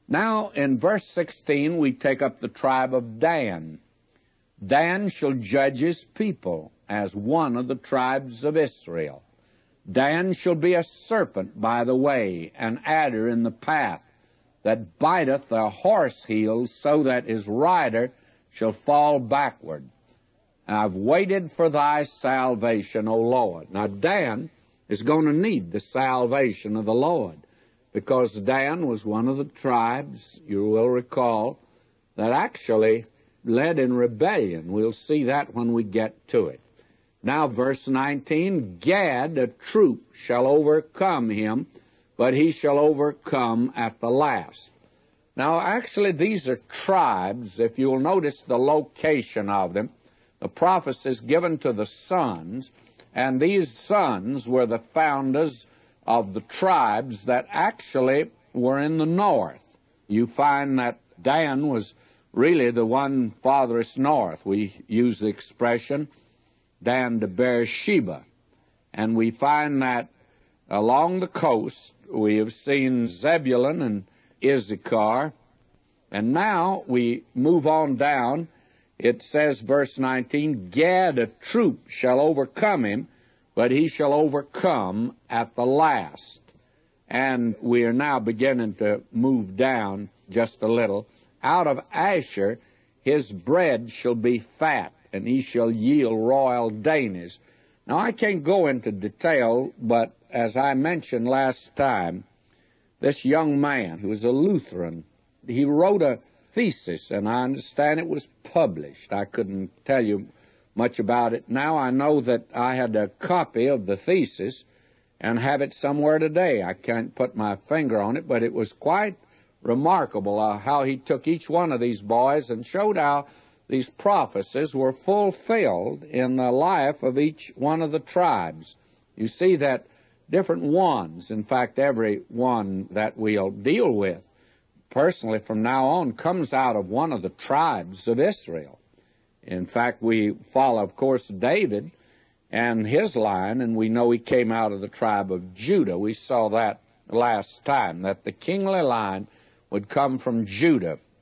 Now, in verse 16, we take up the tribe of Dan. Dan shall judge his people as one of the tribes of Israel. Dan shall be a serpent by the way, an adder in the path, that biteth the horse heels, so that his rider shall fall backward. I've waited for thy salvation, O Lord. Now, Dan is going to need the salvation of the Lord, because Dan was one of the tribes, you will recall, that actually led in rebellion. We'll see that when we get to it. Now, verse 19, Gad, a troop, shall overcome him, but he shall overcome at the last. Now, actually, these are tribes. If you'll notice the location of them, the prophecy is given to the sons, and these sons were the founders of the tribes that actually were in the north. You find that Dan was really the one farthest north. We use the expression Dan to Beersheba. And we find that along the coast we have seen Zebulun and Issachar. And now we move on down. It says, verse 19, Gad, a troop, shall overcome him, but he shall overcome at the last. And we are now beginning to move down just a little. Out of Asher his bread shall be fat, and he shall yield royal dainties. Now, I can't go into detail, but as I mentioned last time, this young man, who was a Lutheran, he wrote a thesis, and I understand it was published. I couldn't tell you much about it. Now I know that I had a copy of the thesis and have it somewhere today. I can't put my finger on it, but it was quite remarkable how he took each one of these boys and showed how these prophecies were fulfilled in the life of each one of the tribes. You see that different ones, in fact, every one that we'll deal with, personally from now on, comes out of one of the tribes of Israel. In fact, we follow, of course, David and his line, and we know he came out of the tribe of Judah. We saw that last time, that the kingly line would come from Judah.